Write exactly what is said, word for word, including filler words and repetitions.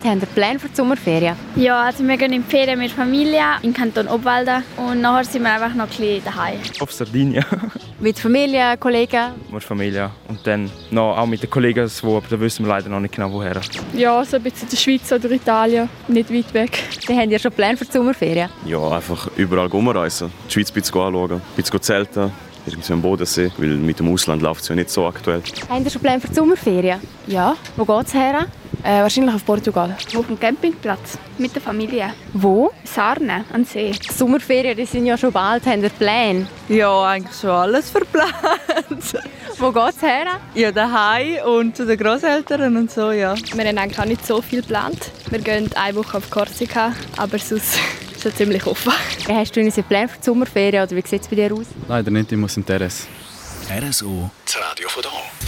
Habt ihr Pläne für die Sommerferien? Ja, also wir gehen in die Ferien mit der Familie in Kanton Obwalden und nachher sind wir einfach noch ein bisschen daheim. Auf Sardinien. Mit Familie, Kollegen? Mit Familie. Und dann noch auch mit den Kollegen, wo, aber da wissen wir leider noch nicht genau woher. Ja, so ein bisschen in der Schweiz oder Italien, nicht weit weg. Dann habt ihr schon Pläne für die Sommerferien? Ja, einfach überall rumreisen. Die Schweiz ein bisschen anschauen, ein bisschen zelten. Irgendwie am Bodensee, weil mit dem Ausland läuft es ja nicht so aktuell. Habt ihr schon Pläne für die Sommerferien? Ja. Wo geht's her? Äh, wahrscheinlich auf Portugal. Auf dem Campingplatz mit der Familie. Wo? Sarne, an See. Die Sommerferien die sind ja schon bald. Habt ihr Pläne? Ja, eigentlich schon alles verplant. Wo geht's her? Ja, daheim und zu den Grosseltern und so, ja. Wir haben eigentlich auch nicht so viel geplant. Wir gehen eine Woche auf Korsika, aber sonst ist es ziemlich offen. Hast du unsere Pläne für die Sommerferien oder wie sieht es bei dir aus? Leider nicht, ich muss in Teres. R S O, das Radio von hier.